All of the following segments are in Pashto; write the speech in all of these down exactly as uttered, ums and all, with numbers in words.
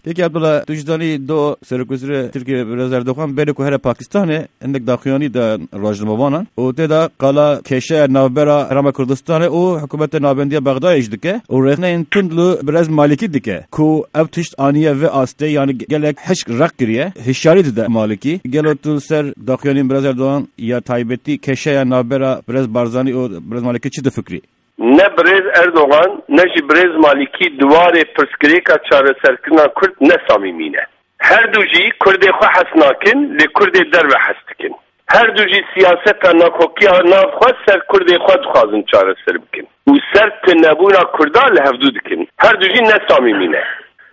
یکی عبدالله توجدانی دو سرکوزر ترکیه برزر دخوان بین که هر پاکستانه اندک داخیانی دا راجنموانان و تدا قالا کشه نوبرا حرم کردستانه و حکومت نابندی بغداد اجدکه و رخنه این تندلو برز مالکی دکه که اب تشت آنیه و آسته یعنی گلک حشک رق کریه هشاری ده مالکی گلو تو سر داخیانی برزر دوان یا تایبتی کشه یا نوبرا برز بارزانی و برز مالکی چی ده فکری؟ نه برز اردوغان نه جی برز مالکی دوار پرسکریکا چاره سرکنا کرد نه سامیمینه هر دو جی کرد خو حس ناکن لی کرد در و حستکن هر دو جی سیاست ناکوکی ها ناف خود سر کرد خود خوازن چاره سر بکن و سر تنبونا کردا لحفظو دکن هر دو جی نه سامیمینه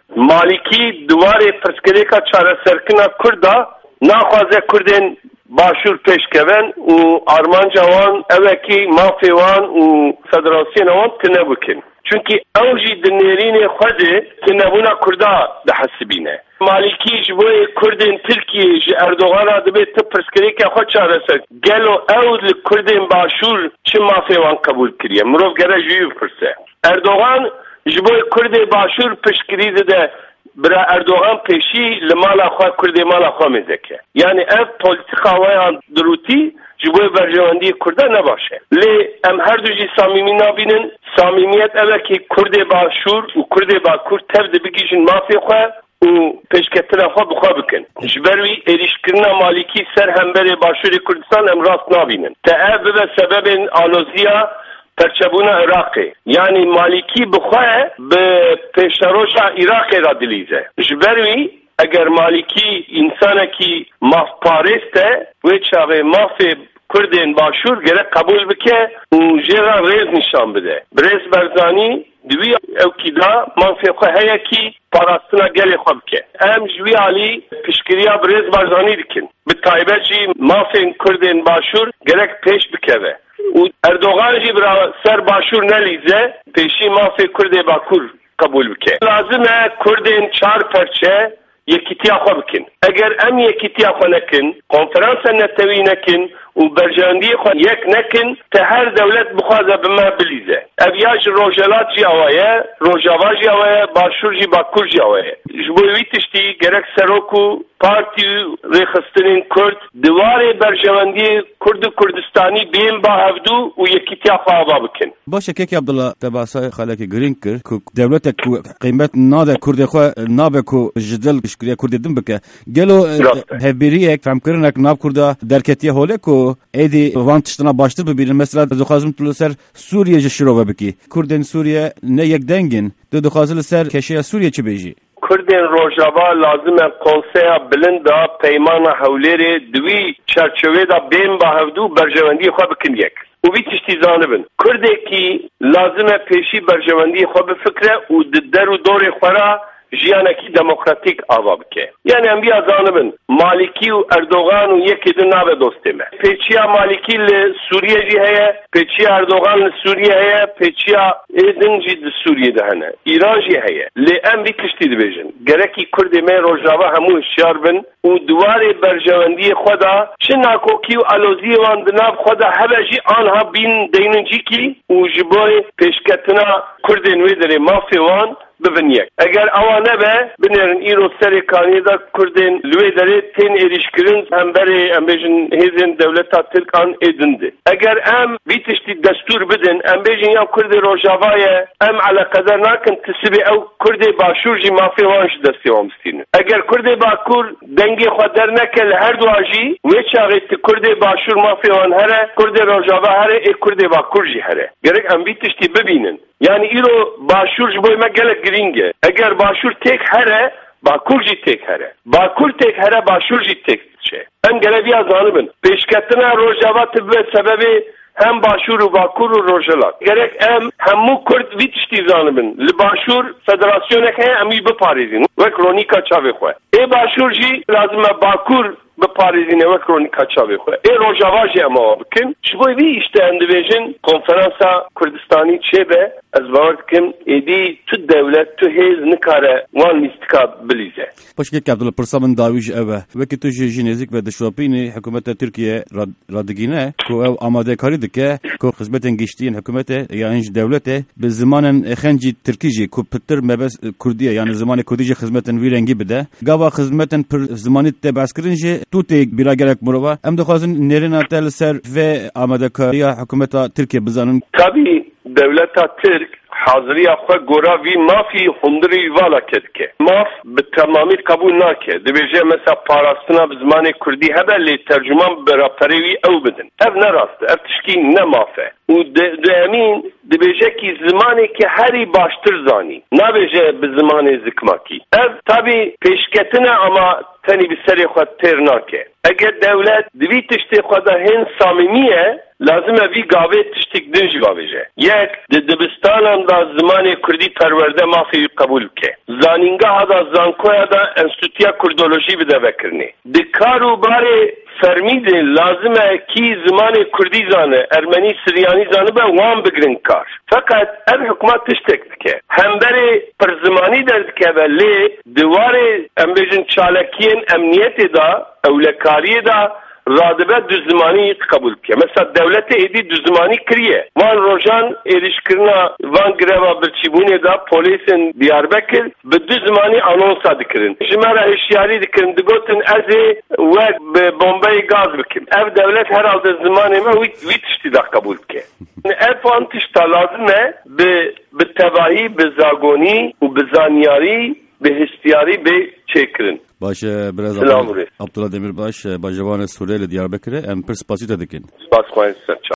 مالکی دوار پرسکریکا چاره سرکنا کردا ناخوازه کردن باشور پیش کردن و آرمان جوان اوکی مافیوان و فدراسیون وان تنبو کن چونکی اوجی دنیرین خود تنبونا کردا ده حسبینه مالکی جبوی کردن ترکیه جی اردوغان آدبه تپرسکری که خود چاره سر گلو اود لکردن باشور چه مافیوان قبول کریه مروف گره جوی پرسه اردوغان جبوی کرد باشور پشکری ده برا اردوغان پیشی لمالا خواه کرده مالا خواه میزکه یعنی اف پولیتیقا ویان دروتی جبوی برجواندی کرده نباشه لی ام هر دو جی سامیمی نابینن سامیمیت اوه که کرده باشور و کرده با کرد تفده بگیشن مافی خواه و پیشکتنا خواه بخواه بکن جبروی ایریشکرنا مالکی سر همبر باشور کردستان ام راست نابینن تا اف به سبب آلوزیا پرچبونا عراقی یعنی مالکی بخواه به پیشتروش عراقی را دلیزه جبروی اگر مالکی انسان کی ماف پارسته و چاوه ماف کردین باشور گره قبول بکه و جرا ریز نشان بده برز برزانی دوی او کدا مافی خواه هیا کی پاراستنا گلی خواه بکه ام جوی علی پیشگیریا برز برزانی دکن به طایبه جی مافی کردین باشور گره پیش بکه و اردوغان جی برا سر باشور نلیزه پیشی مافی کرده باکور قبول بکه لازمه کردین چار پرچه یکیتیا خو بکن اگر ام یکیتیا خو نکن کنفرانس نتوی نکن و برجاندی خو یک نکن ته هر دولت بخوازه بما بلیزه اویاج روجلات جی اوایه روجاوا جی اوایه باشور جی باکور جی اوایه جبوی تشتی گرک سروکو پارتی ریخستنین کرد دوار برجاندی کرد و کردستانی بین با هفدو و یکیتیا خو آبا بکن باشه که عبدالله تباسای خالک گرین کر که دولت قیمت ناده کرد خو نابه کو جدل کشکریه کرد دم بکه گلو هبیری یک فهم کرنک ناب کرده درکتیه هوله کو ایدی وان تشتنا باشتر ببینن مثلا دخوازم تو سر سوریه جشرو بکی کردن سوریه نه یک دنگن دو دخوازل سر کشیه سوریه چه بیجی کردن روجاوا لازمه کنسیا بلندا پیمان حولیر دوی چرچوه دا بین با هفدو برجواندی خواه بکن یک و بی تشتی زانبن کرده کی لازمه پیشی برجواندی خواه بفکره و در و دور خورا جیانکی دموکراتیک آوا بکه یعنی ام بیا زانبن مالکی و اردوغان و یکی دو ناوه دوستیمه پیچیا مالکی لسوریه جی هیا پیچیا اردوغان لسوریه هیا پیچیا ایدن جی لسوریه دهنه ایران جی هیا لی ام بی کشتی دبیجن گرکی کردی من روجاوا همو اشیار بن و دوار برجواندی خدا چه ناکوکی و علوزی واندناب خدا هبه جی آنها بین دینن جی کی و جبای پیشکتنا کردی نوی داره مافی وان ببینید اگر آوانه به بنیرن ایرو سری کانیدا کردن لوی داره تین ایریشکرین هم بری ام بیشن هیزن دولتا تلکان ایدنده اگر ام بیتشتی دستور بدن ام بیشن یا کرد روجاوای ام علا قدر ناکن تسبی او کرد باشور جی مافی وانش دستی وامستین اگر کرد باکور دنگی خودر نکل هر دو آجی ویچ آغیت کرد باشور مافی وان هره کرد روجاوا هره ای کرد باکور جی هره گرک ام بیتشتی ببینن یعنی ایرو باشور جبوی ما گلک گرینگه اگر باشور تک هره باکور جی تک هره باکور تک هره باشور جی تک چه ام گلوی از آنبن پیشکتنا روجاوات به سبب هم باشور و باکور و روجلات گرک ام همو کرد ویتشتی زانبن لباشور فدراسیون که امی بپاریزین و کرونیکا چاوی خواه ای باشور جی لازم باکور بپارێزینە وەک ڕۆنیکا چاوێ خۆ ئێ ڕۆژاواژێ ئەمەوە بکەن ji بۆ vî îşte em dibêjin konferansa Kurdistanî çêbe ez bawer dikim êdî tu dewlet tu hêz nikare wan lîstika bilîze. Paşkek Abdullah pirsa min dawî ji ev e wekî tu jî jî nêzik ve dişopînê hikûmeta Tirkiye radigîne ku ew amadekarî dike ku xizmetên giştiyên hikûmetê yan ji dewletê bi zimanên xencî Tirkî jî ku pitir mebes Kurdiye yani zimanê Kurdî jî xizmetin wî rengî bide gava xizmetin pir zimanî te behskirin jî tu tê bîragerek mirova em dixwazin nêrîna te li ser vê amadekariya hikûmeta Tirkiye bizanin. Tabii devleta Tirk حاضریا خو گورا وی مافی هندری والا کدکه ماف به تمامی قبول نکه دبیجه مثلا پاراستنا به زمان کردی هبه لی ترجمان برابطری وی او بدن اف نراسته اف تشکی نمافه و دامین دبیجه کی زمانی که هری باشتر زانی نبیجه به زمان زکماکی اف تابی پیشکتنه اما تنی به سری خود تیر نکه اگر دولت دوی تشتی خود هن صمیمیه لازمه وی گاوه تشتیک دنج گاوهجه یک دبستان هم دا زمان کردی پرورده مافی قبول که زانینگاه دا زانکویا دا انستیتویا کردولوژی بده بکرنه دکارو باره فرمیده لازمه کی زمان کردی زانه ارمنی سریانی زانه به وان بگرن کار فقط ار حکومت تشتک دکه هم بره پر زمانی درد که ولی دواره ام بیجن چالکین امنیت دا اولکاری دا رادبه düzmani kabul ki. Mesela devlete edi düzmani kriye. Van rojan erişkirina van greva birçibune da polisin Diyarbakır be düzmani anonsa dikirin. Jimara eşyari dikirin. Digotin ezi ve bombayı gaz bikim. Ev devlet herhalde zamanı vitişti da kabul ki. Ev antişta lazım ne? Be be tevahi, be zagoni, be zaniyari, be histiyari, be çekirin. باشه برز عبدالله دمیرباش باجوان سوریه Diyarbakır'e em pir spasî te dikin. Spas xwayên ser.